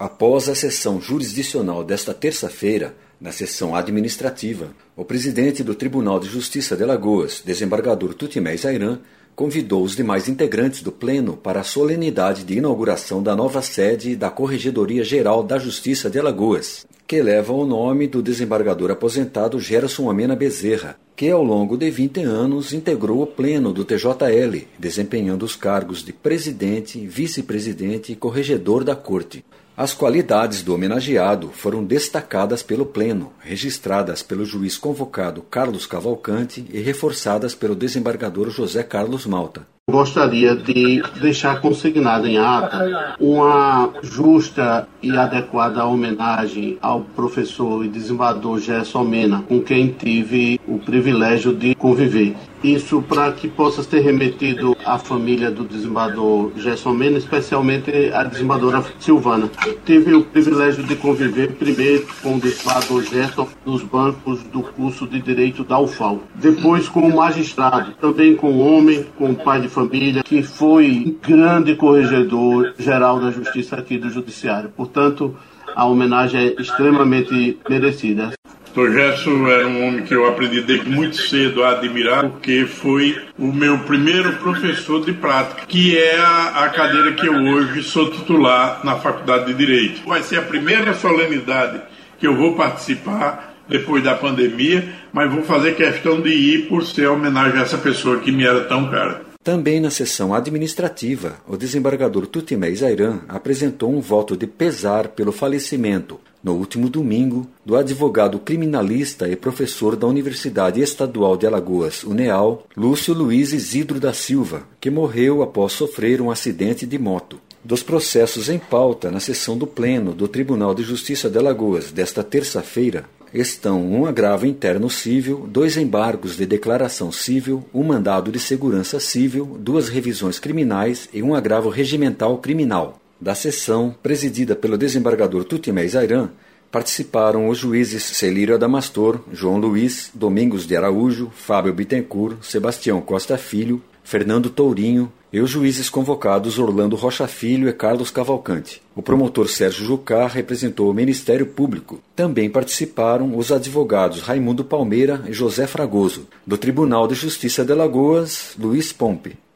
Após a sessão jurisdicional desta terça-feira, na sessão administrativa, o presidente do Tribunal de Justiça de Alagoas, desembargador Tutimés Ayran, convidou os demais integrantes do Pleno para a solenidade de inauguração da nova sede da Corregedoria Geral da Justiça de Alagoas, que leva o nome do desembargador aposentado Gerson Amena Bezerra, que ao longo de 20 anos integrou o Pleno do TJL, desempenhando os cargos de presidente, vice-presidente e corregedor da Corte. As qualidades do homenageado foram destacadas pelo Pleno, registradas pelo juiz convocado Carlos Cavalcante e reforçadas pelo desembargador José Carlos Malta. Gostaria de deixar consignado em ata uma justa e adequada homenagem ao professor e desembargador Gerson Mena, com quem tive o privilégio de conviver. Isso para que possa ser remetido à família do desembargador Gerson Mena, especialmente a desembargadora Silvana. Tive o privilégio de conviver primeiro com o desembargador Gerson nos bancos do curso de Direito da UFAL. Depois como magistrado, também com homem, com pai de família, que foi grande corregedor geral da Justiça aqui do Judiciário. Portanto, a homenagem é extremamente merecida. O Gerson era um homem que eu aprendi desde muito cedo a admirar, porque foi o meu primeiro professor de prática, que é a cadeira que eu hoje sou titular na Faculdade de Direito. Vai ser a primeira solenidade que eu vou participar depois da pandemia, mas vou fazer questão de ir por ser homenagem a essa pessoa que me era tão cara. Também na sessão administrativa, o desembargador Tutimés Ayran apresentou um voto de pesar pelo falecimento, no último domingo, do advogado criminalista e professor da Universidade Estadual de Alagoas, UNEAL, Lúcio Luiz Isidro da Silva, que morreu após sofrer um acidente de moto. Dos processos em pauta na sessão do Pleno do Tribunal de Justiça de Alagoas desta terça-feira, estão um agravo interno civil, 2 embargos de declaração civil, um mandado de segurança civil, 2 revisões criminais e um agravo regimental criminal. Da sessão, presidida pelo desembargador Tutimés Ayran, participaram os juízes Celírio Adamastor, João Luiz, Domingos de Araújo, Fábio Bittencourt, Sebastião Costa Filho, Fernando Tourinho e os juízes convocados Orlando Rocha Filho e Carlos Cavalcante. O promotor Sérgio Jucá representou o Ministério Público. Também participaram os advogados Raimundo Palmeira e José Fragoso. Do Tribunal de Justiça de Alagoas, Luiz Pompe.